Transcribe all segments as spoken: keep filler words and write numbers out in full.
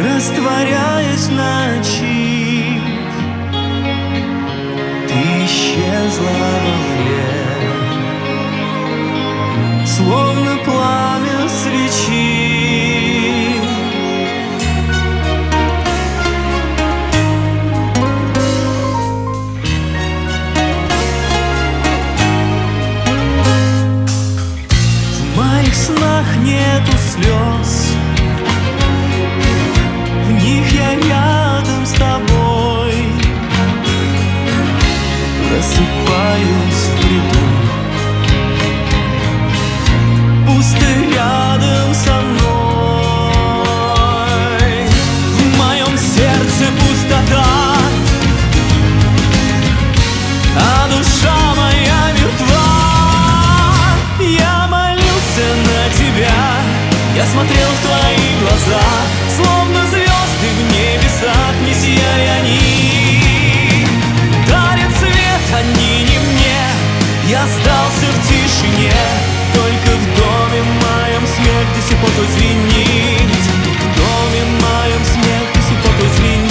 Растворяясь в ночи, ты исчезла во мгле, словно пламя свечи. В моих снах нету слез, в них я рядом с тобой. Просыпаюсь в бреду, пусто рядом со мной. В моем сердце пустота, а душа моя мертва. Я молился на тебя, я смотрел в твои глаза, словно звезды в небесах, не сияя они. Дарят свет они не мне, я остался в тишине. Только в доме моем смех до сих пор твой звенит. В доме моем смех до сих пор твой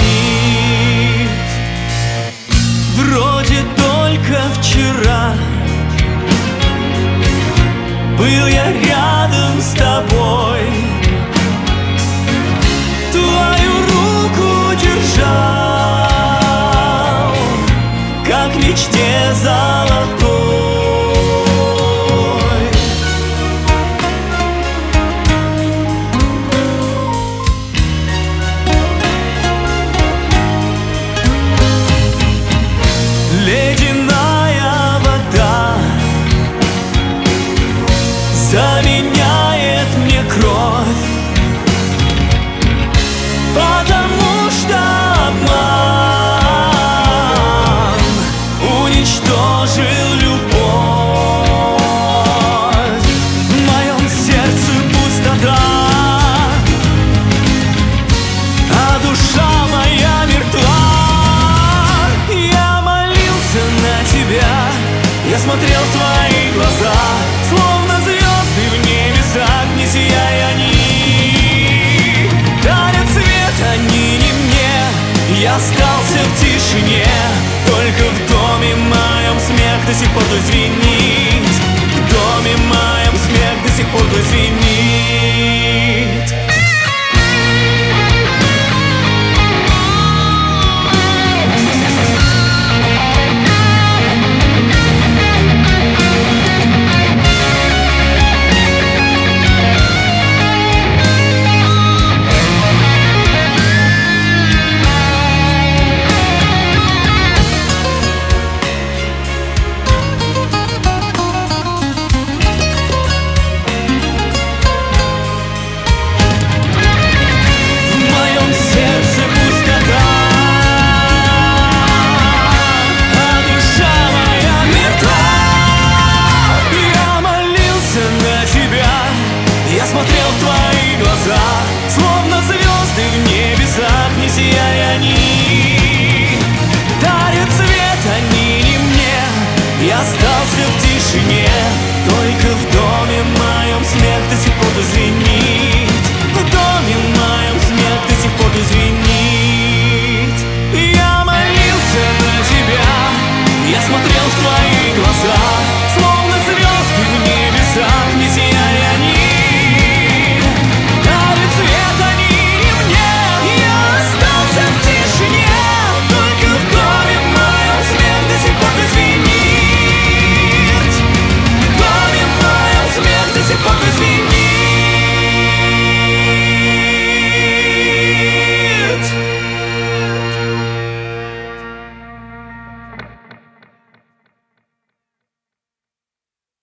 звенит. Вроде только вчера был я рядом с тобой, твою руку держал, как в мечте золотой. Ледяная вода заменяет мне кровь, потому что обман уничтожил любовь. В моем сердце пустота, а душа моя мертва. Я молился на тебя, я смотрел в твои глаза, словно звезды в небесах, не сияя они. Дарят свет они не мне, я остался в тишине. Только в доме моем смех до сих пор твой звенит.